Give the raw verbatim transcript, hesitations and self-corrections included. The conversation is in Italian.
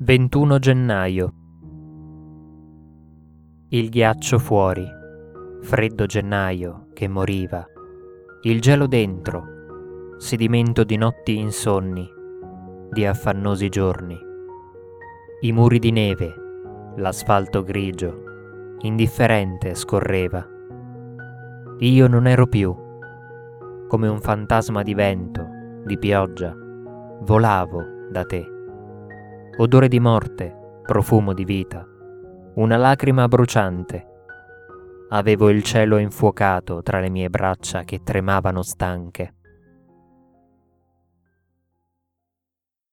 ventuno gennaio. Il ghiaccio fuori, freddo gennaio che moriva, il gelo dentro, sedimento di notti insonni, di affannosi giorni. I muri di neve, l'asfalto grigio, indifferente scorreva. Io non ero più, come un fantasma di vento, di pioggia, volavo da te. Odore di morte, profumo di vita, una lacrima bruciante. Avevo il cielo infuocato tra le mie braccia che tremavano stanche.